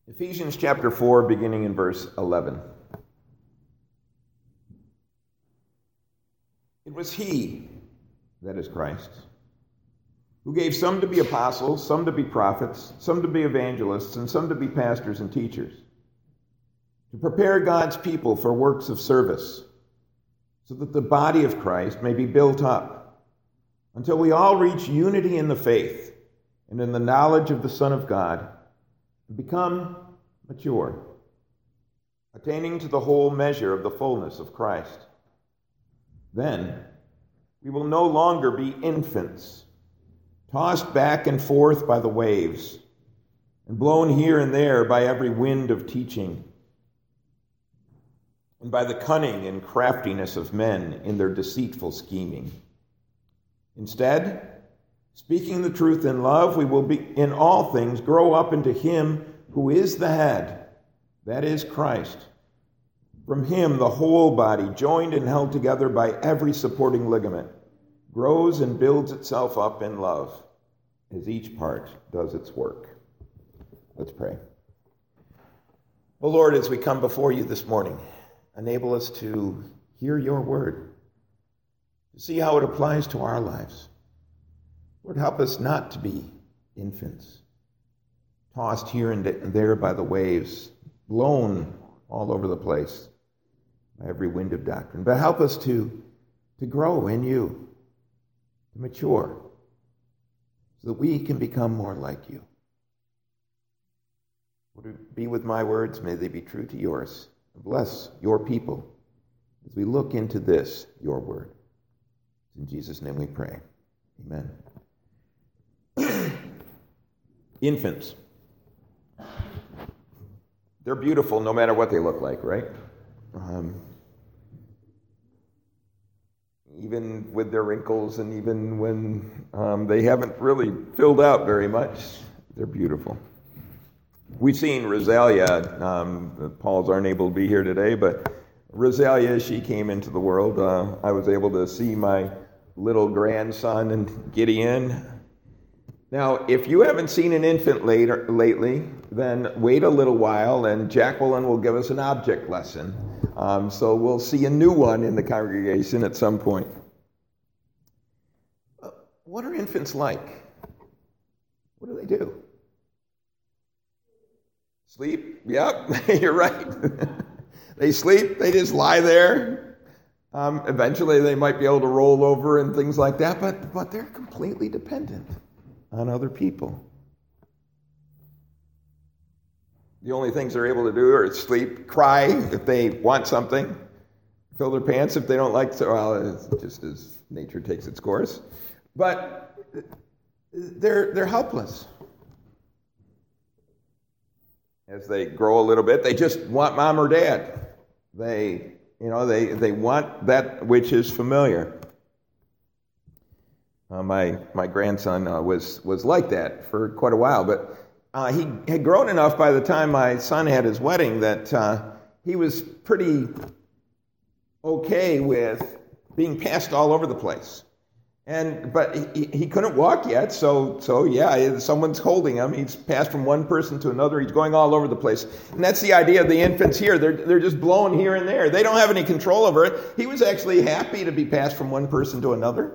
Ephesians chapter 4, beginning in verse 11. It was he, that is Christ, who gave some to be apostles, some to be prophets, some to be evangelists, and some to be pastors and teachers, to prepare God's people for works of service, so that the body of Christ may be built up, until we all reach unity in the faith and in the knowledge of the Son of God, and become mature, attaining to the whole measure of the fullness of Christ. Then we will no longer be infants, tossed back and forth by the waves, and blown here and there by every wind of teaching, and by the cunning and craftiness of men in their deceitful scheming. Instead, speaking the truth in love, we will be in all things grow up into him who is the head, that is Christ. From him the whole body, joined and held together by every supporting ligament, grows and builds itself up in love, as each part does its work. Let's pray. Oh Lord, as we come before you this morning, enable us to hear your word, to see how it applies to our lives. Lord, help us not to be infants, tossed here and there by the waves, blown all over the place by every wind of doctrine. But help us to grow in you, to mature, so that we can become more like you. Would it be with my words? May they be true to yours. Bless your people as we look into this, your word. In Jesus' name we pray. Amen. Infants. They're beautiful no matter what they look like, right? Even with their wrinkles and even when they haven't really filled out very much, they're beautiful. We've seen Rosalia. Paul's aren't able to be here today, but Rosalia, she came into the world. I was able to see my little grandson and Gideon. Now, if you haven't seen an infant lately, then wait a little while and Jacqueline will give us an object lesson. So we'll see a new one in the congregation at some point. What are infants like? What do they do? Sleep? Yep, you're right. They sleep, they just lie there. Eventually they might be able to roll over and things like that, but they're completely dependent on other people. The only things they're able to do are sleep, cry if they want something, fill their pants if they don't like to. Well, it's just as nature takes its course. But they're helpless. As they grow a little bit, they just want mom or dad. They want that which is familiar. My grandson was like that for quite a while, but he had grown enough by the time my son had his wedding that he was pretty okay with being passed all over the place. But he couldn't walk yet, so yeah, someone's holding him. He's passed from one person to another. He's going all over the place. And that's the idea of the infants here. They're just blown here and there. They don't have any control over it. He was actually happy to be passed from one person to another.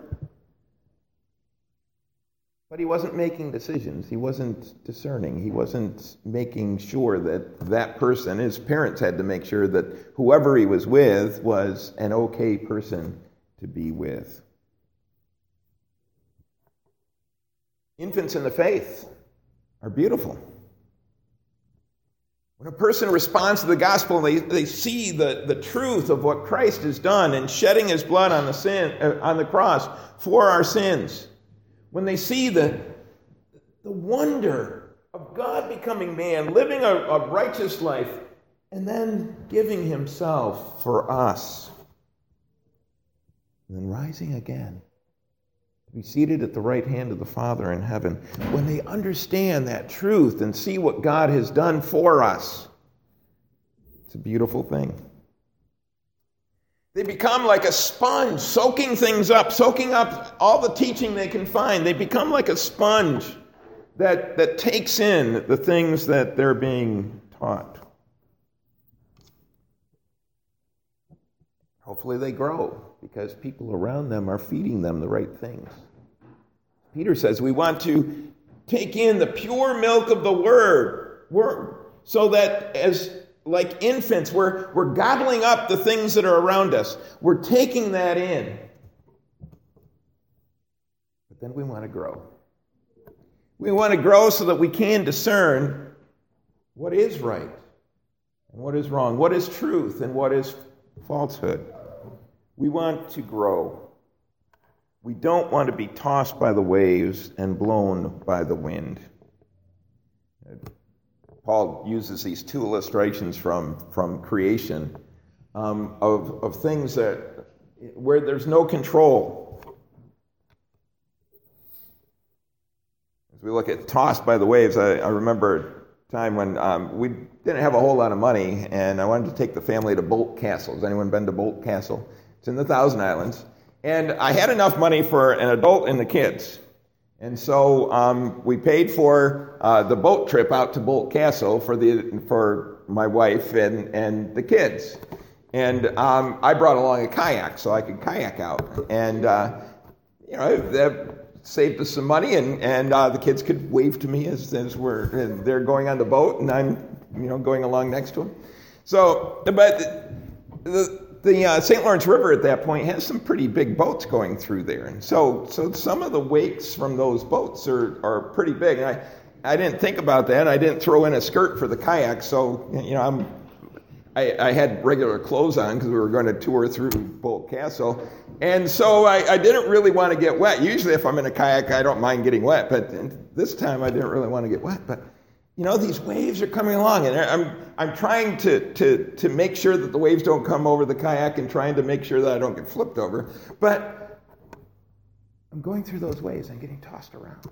But he wasn't making decisions. He wasn't discerning. He wasn't making sure that person, his parents had to make sure that whoever he was with was an okay person to be with. Infants in the faith are beautiful. When a person responds to the gospel, they see the truth of what Christ has done in shedding his blood on the cross for our sins. When they see the wonder of God becoming man, living a righteous life, and then giving himself for us, and then rising again, to be seated at the right hand of the Father in heaven. When they understand that truth and see what God has done for us, it's a beautiful thing. They become like a sponge, soaking things up, soaking up all the teaching they can find. They become like a sponge that takes in the things that they're being taught. Hopefully they grow because people around them are feeding them the right things. Peter says we want to take in the pure milk of the word, so that as like infants, we're gobbling up the things that are around us. We're taking that in. But then we want to grow. We want to grow so that we can discern what is right and what is wrong, what is truth and what is falsehood. We want to grow. We don't want to be tossed by the waves and blown by the wind. Paul uses these two illustrations from creation of things where there's no control. As we look at tossed by the waves, I remember a time when we didn't have a whole lot of money, and I wanted to take the family to Bolt Castle. Has anyone been to Bolt Castle? It's in the Thousand Islands. And I had enough money for an adult and the kids. And so we paid for the boat trip out to Bolt Castle for my wife and the kids. And I brought along a kayak so I could kayak out. And, that saved us some money, and the kids could wave to me as they're going on the boat, and I'm going along next to them. So, but the St. Lawrence River at that point has some pretty big boats going through there. And so some of the wakes from those boats are pretty big. And I didn't think about that. I didn't throw in a skirt for the kayak. So, I had regular clothes on because we were going to tour through Bolt Castle. And so I didn't really want to get wet. Usually if I'm in a kayak, I don't mind getting wet. But this time I didn't really want to get wet. But these waves are coming along, and I'm trying to make sure that the waves don't come over the kayak and trying to make sure that I don't get flipped over. But I'm going through those waves and getting tossed around.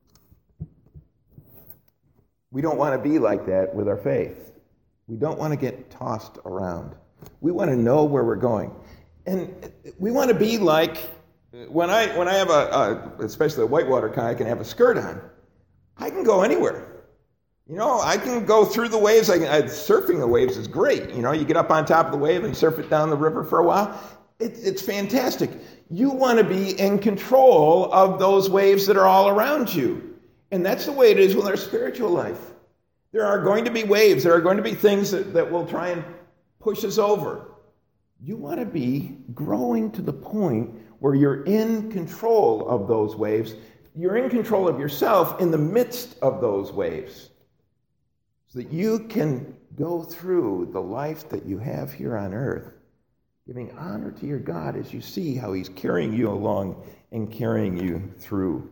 We don't want to be like that with our faith. We don't want to get tossed around. We want to know where we're going. And we want to be like, when I have especially a whitewater kayak and have a skirt on, I can go anywhere. I can go through the waves. Surfing the waves is great. You get up on top of the wave and surf it down the river for a while. It's fantastic. You want to be in control of those waves that are all around you. And that's the way it is with our spiritual life. There are going to be waves. There are going to be things that will try and push us over. You want to be growing to the point where you're in control of those waves. You're in control of yourself in the midst of those waves, so that you can go through the life that you have here on earth, giving honor to your God as you see how he's carrying you along and carrying you through.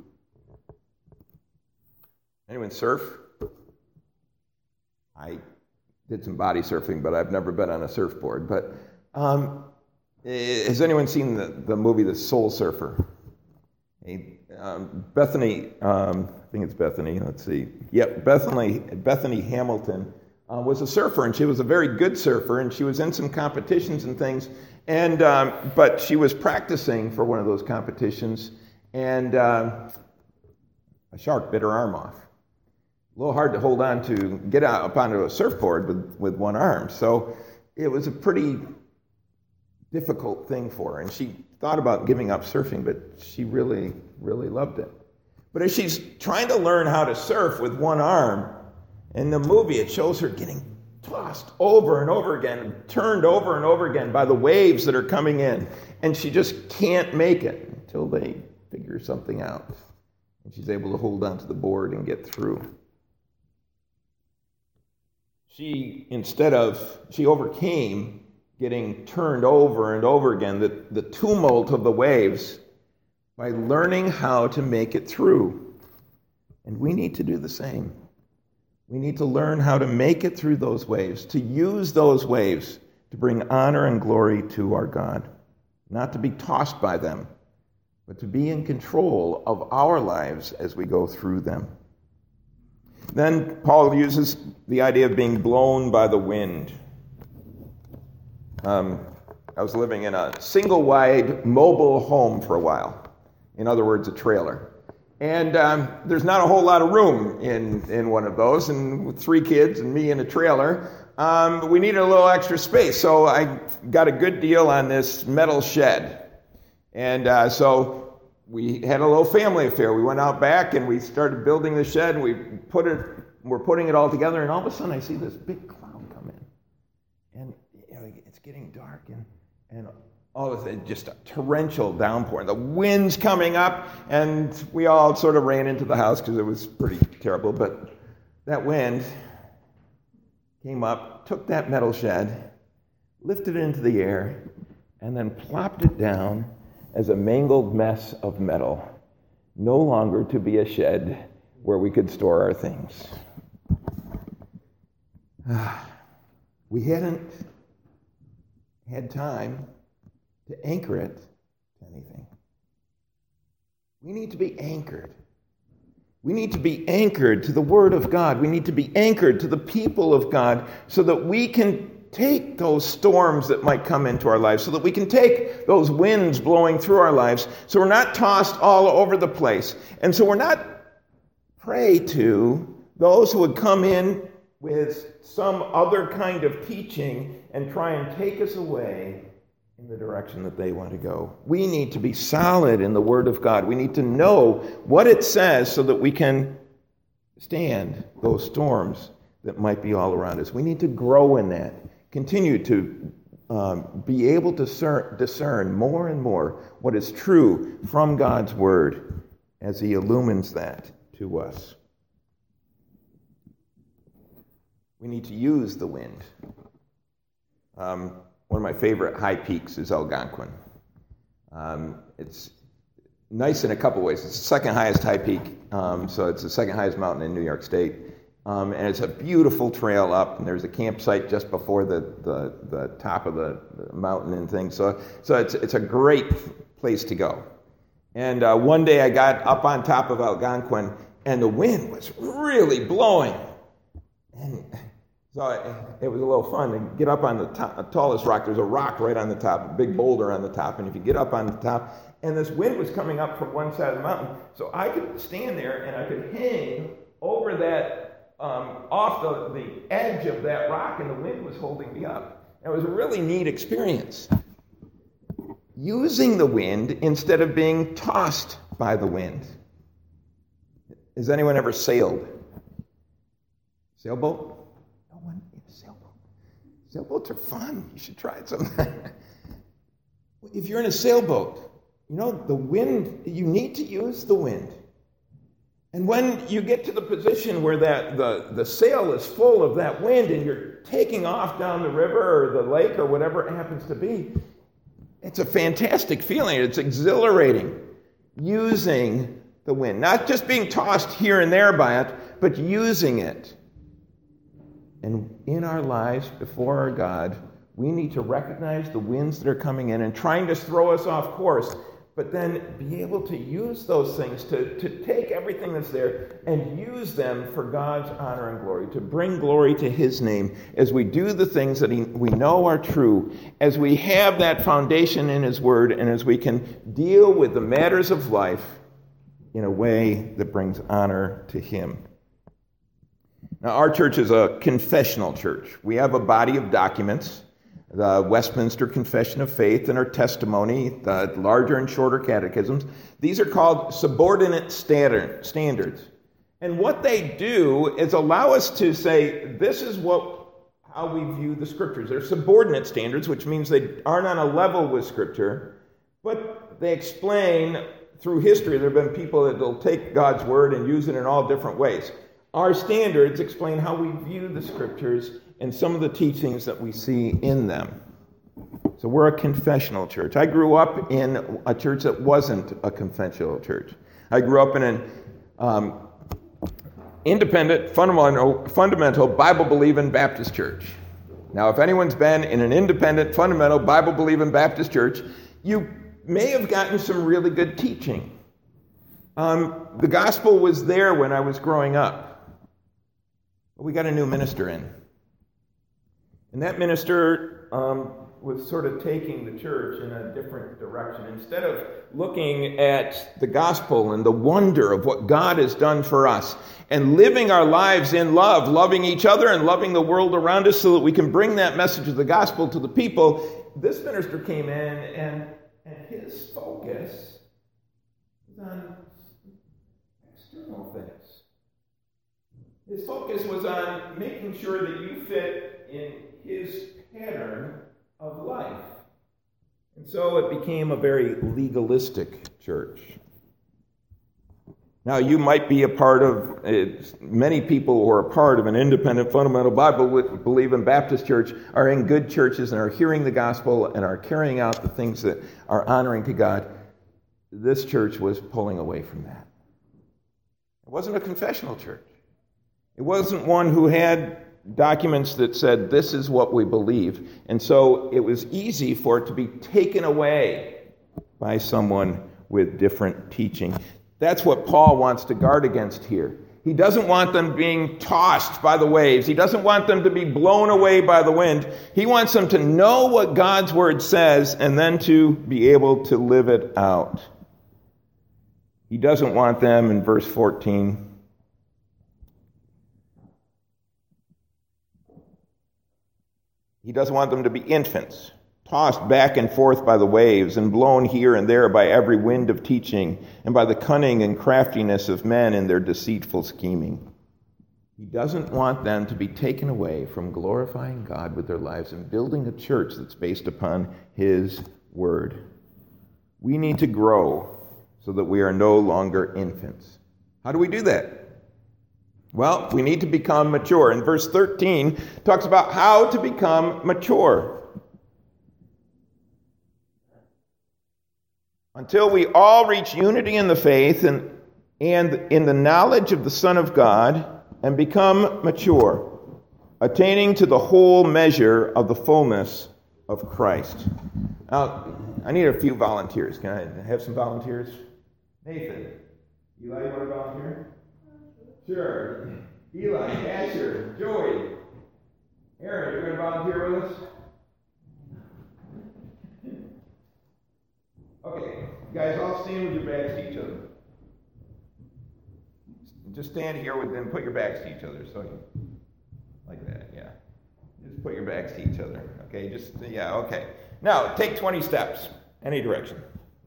Anyone surf? I did some body surfing, but I've never been on a surfboard. But has anyone seen the movie The Soul Surfer? Bethany, I think it's Bethany, let's see. Yep, Bethany Hamilton was a surfer, and she was a very good surfer, and she was in some competitions and things, and but she was practicing for one of those competitions, and a shark bit her arm off. A little hard to hold on to, get up onto a surfboard with one arm, so it was a pretty difficult thing for her, and she thought about giving up surfing, but she really, really loved it. But as she's trying to learn how to surf with one arm, in the movie it shows her getting tossed over and over again, turned over and over again by the waves that are coming in, and she just can't make it until they figure something out, and she's able to hold onto the board and get through. She overcame getting turned over and over again, the tumult of the waves, by learning how to make it through. And we need to do the same. We need to learn how to make it through those waves, to use those waves to bring honor and glory to our God. Not to be tossed by them, but to be in control of our lives as we go through them. Then Paul uses the idea of being blown by the wind. I was living in a single-wide mobile home for a while. In other words, a trailer. And there's not a whole lot of room in one of those. And with 3 kids and me in a trailer, we needed a little extra space. So I got a good deal on this metal shed. And so we had a little family affair. We went out back and we started building the shed, and we're putting it all together. And all of a sudden I see this big cloud come in. And it's getting dark, and all of a sudden, just a torrential downpour. The wind's coming up, and we all sort of ran into the house because it was pretty terrible. But that wind came up, took that metal shed, lifted it into the air, and then plopped it down as a mangled mess of metal, no longer to be a shed where we could store our things. We hadn't had time to anchor it to anything. We need to be anchored. We need to be anchored to the Word of God. We need to be anchored to the people of God so that we can take those storms that might come into our lives, so that we can take those winds blowing through our lives, so we're not tossed all over the place. And so we're not prey to those who would come in with some other kind of teaching and try and take us away in the direction that they want to go. We need to be solid in the Word of God. We need to know what it says so that we can stand those storms that might be all around us. We need to grow in that. Continue to be able to discern more and more what is true from God's Word as He illumines that to us. We need to use the wind. One of my favorite high peaks is Algonquin. It's nice in a couple ways. It's the second highest high peak, so it's the second highest mountain in New York State. And it's a beautiful trail up, and there's a campsite just before the top of the mountain and things. So it's a great place to go. And one day I got up on top of Algonquin, and the wind was really blowing. And so it was a little fun to get up on the tallest rock. There's a rock right on the top, a big boulder on the top. And if you get up on the top, and this wind was coming up from one side of the mountain, so I could stand there and I could hang over that, off the edge of that rock, and the wind was holding me up. It was a really neat experience. Using the wind instead of being tossed by the wind. Has anyone ever sailed? Sailboat? Sailboats are fun. You should try it sometime. If you're in a sailboat, the wind, you need to use the wind. And when you get to the position where the sail is full of that wind and you're taking off down the river or the lake or whatever it happens to be, it's a fantastic feeling. It's exhilarating. Using the wind. Not just being tossed here and there by it, but using it. And in our lives, before our God, we need to recognize the winds that are coming in and trying to throw us off course, but then be able to use those things to take everything that's there and use them for God's honor and glory, to bring glory to His name as we do the things that we know are true, as we have that foundation in His Word, and as we can deal with the matters of life in a way that brings honor to Him. Now, our church is a confessional church. We have a body of documents, the Westminster Confession of Faith and our testimony, the larger and shorter catechisms. These are called subordinate standards. And what they do is allow us to say, this is how we view the Scriptures. They're subordinate standards, which means they aren't on a level with Scripture, but they explain through history, there have been people that will take God's Word and use it in all different ways. Our standards explain how we view the Scriptures and some of the teachings that we see in them. So we're a confessional church. I grew up in a church that wasn't a confessional church. I grew up in an independent, fundamental, Bible-believing Baptist church. Now, if anyone's been in an independent, fundamental, Bible-believing Baptist church, you may have gotten some really good teaching. The gospel was there when I was growing up. But we got a new minister in. And that minister was sort of taking the church in a different direction. Instead of looking at the gospel and the wonder of what God has done for us and living our lives in love, loving each other and loving the world around us so that we can bring that message of the gospel to the people, this minister came in and his focus was on external things. His focus was on making sure that you fit in his pattern of life. And so it became a very legalistic church. Now, you might be a part of, many people who are a part of an independent fundamental Bible believing Baptist church are in good churches and are hearing the gospel and are carrying out the things that are honoring to God. This church was pulling away from that. It wasn't a confessional church. It wasn't one who had documents that said, this is what we believe. And so it was easy for it to be taken away by someone with different teaching. That's what Paul wants to guard against here. He doesn't want them being tossed by the waves. He doesn't want them to be blown away by the wind. He wants them to know what God's word says and then to be able to live it out. He doesn't want them, in verse 14, he doesn't want them to be infants, tossed back and forth by the waves and blown here and there by every wind of teaching and by the cunning and craftiness of men in their deceitful scheming. He doesn't want them to be taken away from glorifying God with their lives and building a church that's based upon his word. We need to grow so that we are no longer infants. How do we do that? Well, we need to become mature. And verse 13 talks about how to become mature. Until we all reach unity in the faith and in the knowledge of the Son of God and become mature, attaining to the whole measure of the fullness of Christ. Now, I need a few volunteers. Can I have some volunteers? Nathan, Eli, you want to volunteer? Sure. Eli, Asher, Joey, Aaron, you're going to volunteer with us? Okay, guys, all stand with your backs to each other. Just stand here with them, put your backs to each other, so like that, yeah. Just put your backs to each other, okay? Okay. Now, take 20 steps, any direction.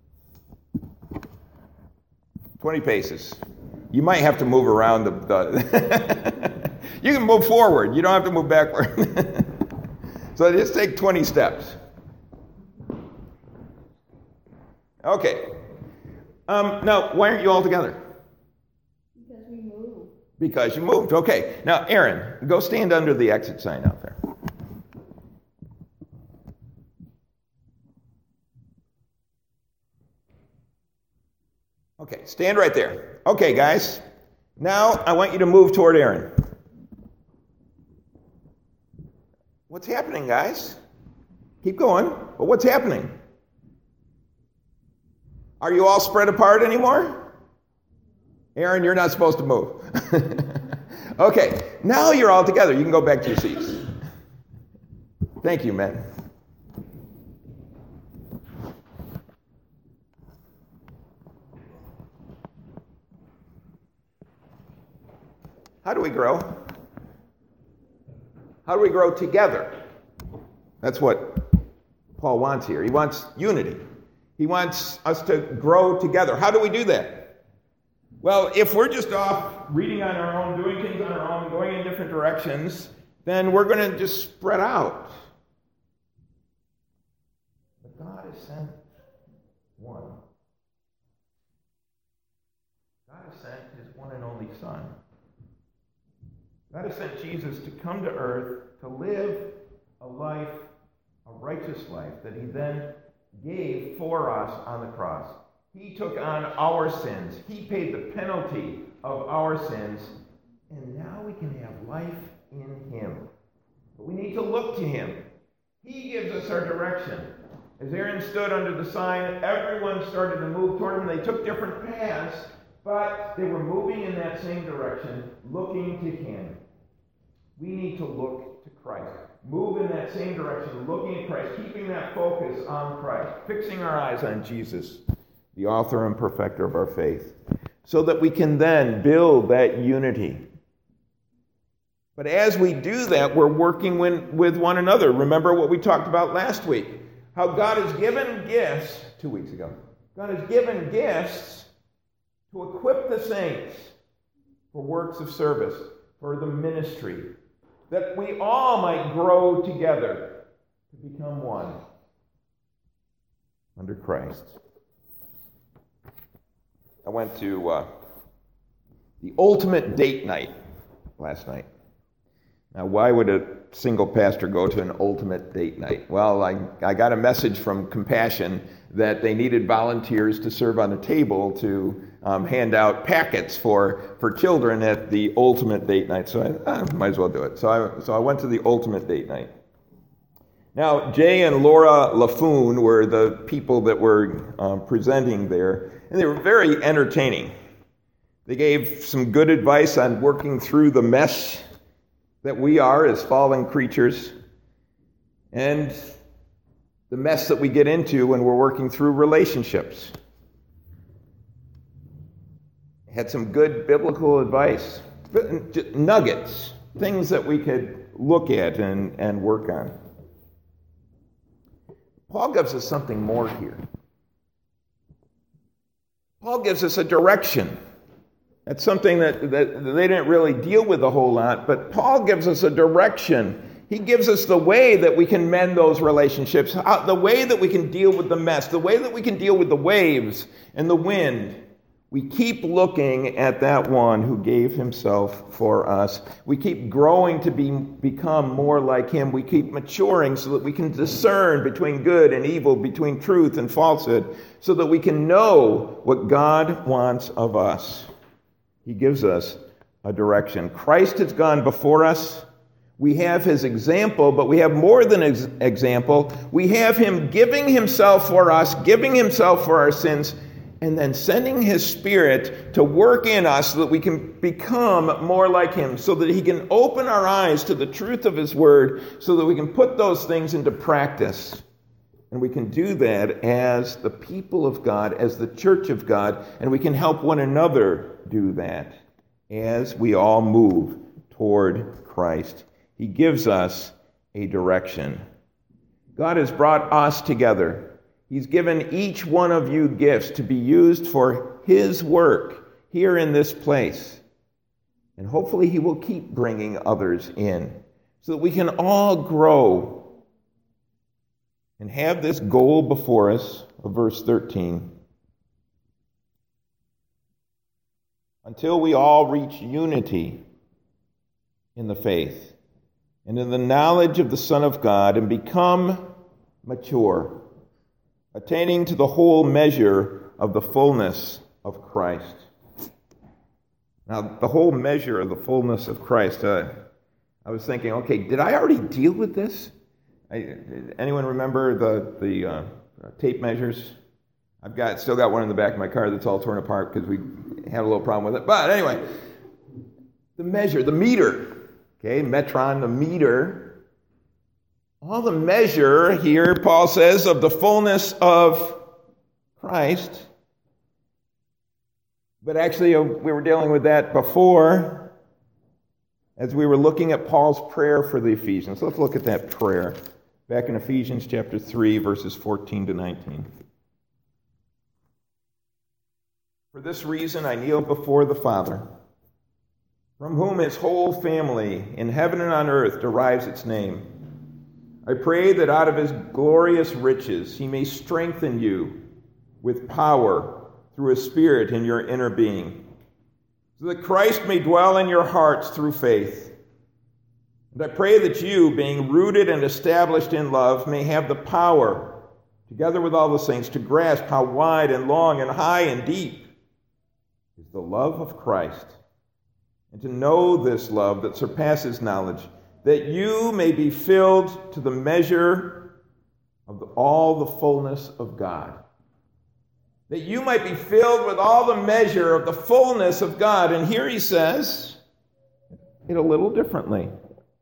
20 paces. You might have to move around you can move forward. You don't have to move backward. So just take 20 steps. Okay. Now, why aren't you all together? Because we moved. Because you moved. Okay. Now, Aaron, go stand under the exit sign out there. Okay, stand right there. Okay, guys. Now, I want you to move toward Aaron. What's happening, guys? Keep going. But what's happening? Are you all spread apart anymore? Aaron, you're not supposed to move. Okay, now you're all together. You can go back to your seats. Thank you, men. How do we grow? How do we grow together? That's what Paul wants here. He wants unity. He wants us to grow together. How do we do that? Well, if we're just off reading on our own, doing things on our own, going in different directions, then we're going to just spread out. But God has sent one. God has sent his one and only Son. God has sent Jesus to come to earth to live a life, a righteous life, that he then gave for us on the cross. He took on our sins. He paid the penalty of our sins. And now we can have life in him. But we need to look to him. He gives us our direction. As Aaron stood under the sign, everyone started to move toward him. They took different paths, but they were moving in that same direction, looking to him. We need to look to Christ. Move in that same direction, looking at Christ, keeping that focus on Christ, fixing our eyes on Jesus, the author and perfecter of our faith, so that we can then build that unity. But as we do that, we're working with one another. Remember what we talked about last week, how God has given gifts, 2 weeks ago. God has given gifts to equip the saints for works of service, for the ministry, that we all might grow together to become one under Christ. I went to the ultimate date night last night. Now, why would a single pastor go to an ultimate date night? Well, I got a message from Compassion that they needed volunteers to serve on a table to hand out packets for children at the ultimate date night. So I might as well do it. So I went to the ultimate date night. Now, Jay and Laura LaFoon were the people that were presenting there, and they were very entertaining. They gave some good advice on working through the mess that we are as fallen creatures, and the mess that we get into when we're working through relationships. Had some good biblical advice, nuggets, things that we could look at and work on. Paul gives us something more here. Paul gives us a direction. That's something that they didn't really deal with a whole lot, but Paul gives us a direction. He gives us the way that we can mend those relationships, the way that we can deal with the mess, the way that we can deal with the waves and the wind. We keep looking at that one who gave himself for us. We keep growing to become more like him. We keep maturing so that we can discern between good and evil, between truth and falsehood, so that we can know what God wants of us. He gives us a direction. Christ has gone before us. We have his example, but we have more than his example. We have him giving himself for us, giving himself for our sins, and then sending his Spirit to work in us so that we can become more like him, so that he can open our eyes to the truth of his word, so that we can put those things into practice. And we can do that as the people of God, as the church of God, and we can help one another do that as we all move toward Christ. He gives us a direction. God has brought us together. He's given each one of you gifts to be used for his work here in this place. And hopefully he will keep bringing others in so that we can all grow and have this goal before us of verse 13. Until we all reach unity in the faith and in the knowledge of the Son of God and become mature, attaining to the whole measure of the fullness of Christ. Now, the whole measure of the fullness of Christ, I was thinking, okay, did I already deal with this? Anyone remember the tape measures? I've still got one in the back of my car that's all torn apart because we had a little problem with it. But anyway, the measure, the meter, okay, metron, the meter, all the measure here, Paul says, of the fullness of Christ. But actually, we were dealing with that before as we were looking at Paul's prayer for the Ephesians. Let's look at that prayer back in Ephesians chapter 3, verses 14 to 19. For this reason I kneel before the Father, from whom his whole family in heaven and on earth derives its name. I pray that out of his glorious riches he may strengthen you with power through his Spirit in your inner being, so that Christ may dwell in your hearts through faith. And I pray that you, being rooted and established in love, may have the power, together with all the saints, to grasp how wide and long and high and deep is the love of Christ, and to know this love that surpasses knowledge, that you may be filled to the measure of all the fullness of God. That you might be filled with all the measure of the fullness of God. And here he says it a little differently.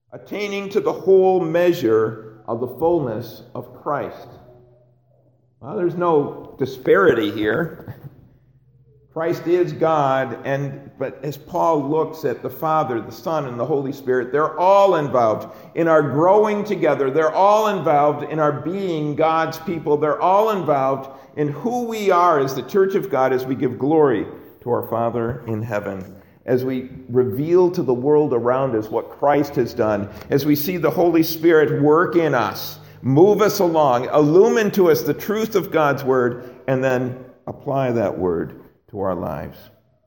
attaining to the whole measure of the fullness of Christ. Well, there's no disparity here. Christ is God, but as Paul looks at the Father, the Son, and the Holy Spirit, they're all involved in our growing together. They're all involved in our being God's people. They're all involved in who we are as the church of God as we give glory to our Father in heaven, as we reveal to the world around us what Christ has done, as we see the Holy Spirit work in us, move us along, illumine to us the truth of God's word, and then apply that word to our lives.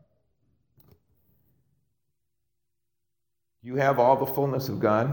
Do you have all the fullness of God?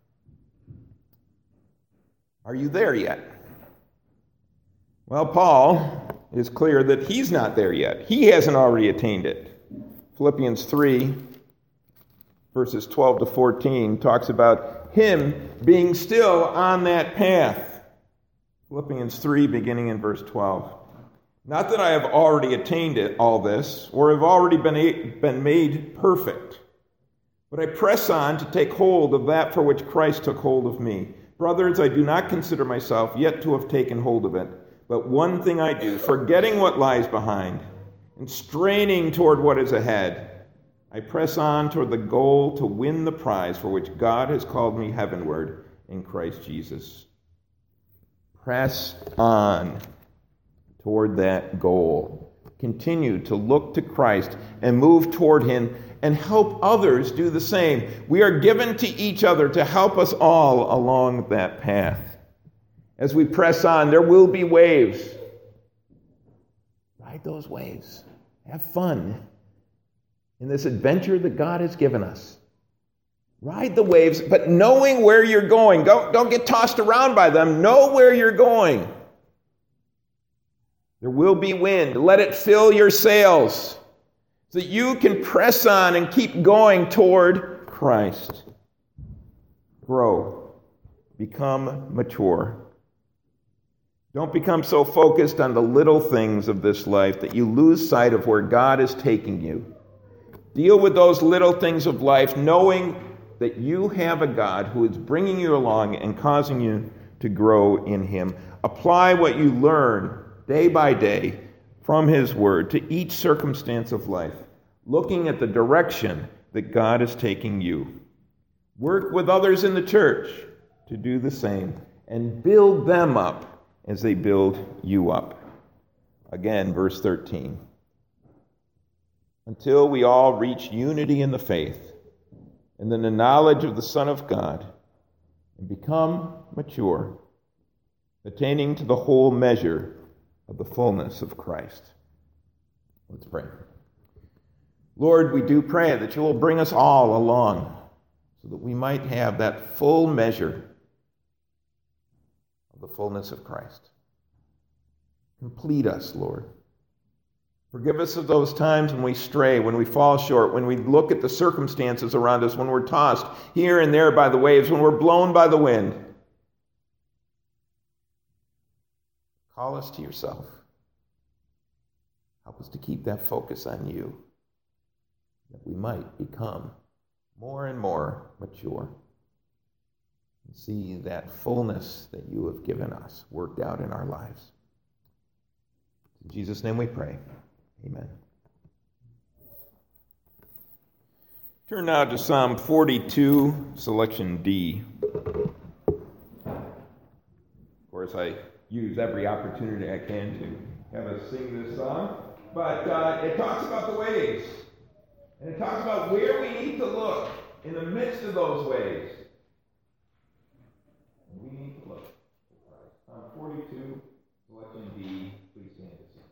Are you there yet? Well, Paul is clear that he's not there yet. He hasn't already attained it. Philippians 3, verses 12 to 14, talks about him being still on that path. Philippians 3, beginning in verse 12. Not that I have already attained all this, or have already been made perfect, but I press on to take hold of that for which Christ took hold of me. Brothers, I do not consider myself yet to have taken hold of it, but one thing I do, forgetting what lies behind, and straining toward what is ahead, I press on toward the goal to win the prize for which God has called me heavenward in Christ Jesus. Press on toward that goal. Continue to look to Christ and move toward him and help others do the same. We are given to each other to help us all along that path. As we press on, there will be waves. Ride those waves. Have fun in this adventure that God has given us. Ride the waves, but knowing where you're going. Don't get tossed around by them. Know where you're going. There will be wind. Let it fill your sails so that you can press on and keep going toward Christ. Grow. Become mature. Don't become so focused on the little things of this life that you lose sight of where God is taking you. Deal with those little things of life, knowing that you have a God who is bringing you along and causing you to grow in him. Apply what you learn day by day from his word to each circumstance of life, looking at the direction that God is taking you. Work with others in the church to do the same and build them up as they build you up. Again, verse 13. Until we all reach unity in the faith and in the knowledge of the Son of God and become mature, attaining to the whole measure of the fullness of Christ. Let's pray. Lord, we do pray that you will bring us all along so that we might have that full measure of the fullness of Christ. Complete us, Lord. Forgive us of those times when we stray, when we fall short, when we look at the circumstances around us, when we're tossed here and there by the waves, when we're blown by the wind. Call us to yourself. Help us to keep that focus on you, that we might become more and more mature and see that fullness that you have given us worked out in our lives. In Jesus' name we pray. Amen. Turn now to Psalm 42, selection D. Of course, I use every opportunity I can to have us sing this song. But it talks about the waves. And it talks about where we need to look in the midst of those waves. And we need to look. Psalm 42, selection D. Please stand to sing.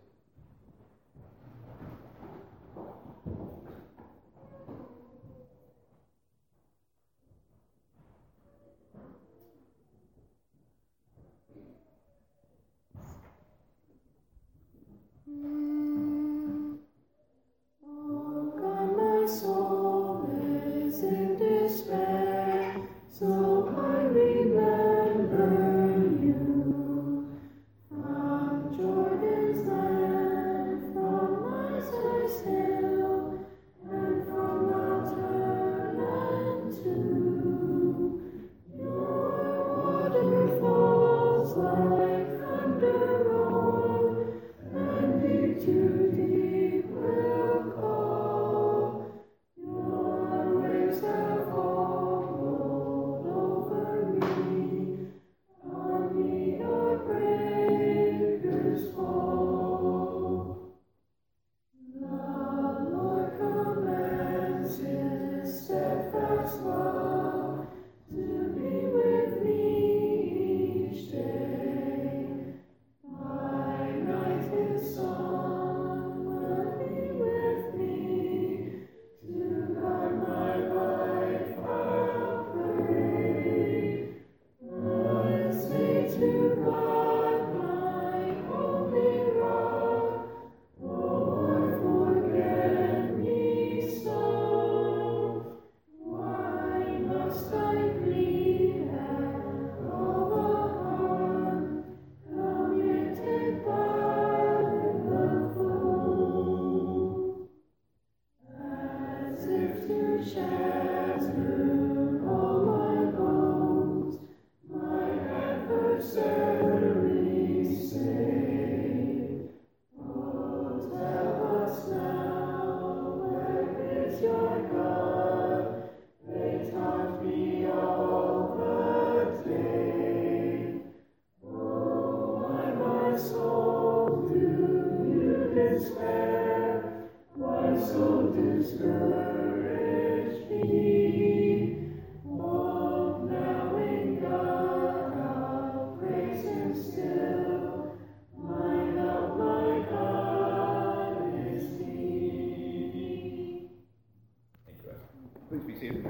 Please be seated.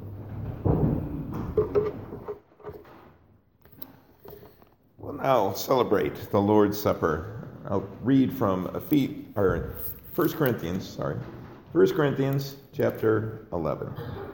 We'll now celebrate the Lord's Supper. I'll read from 1 Corinthians chapter 11.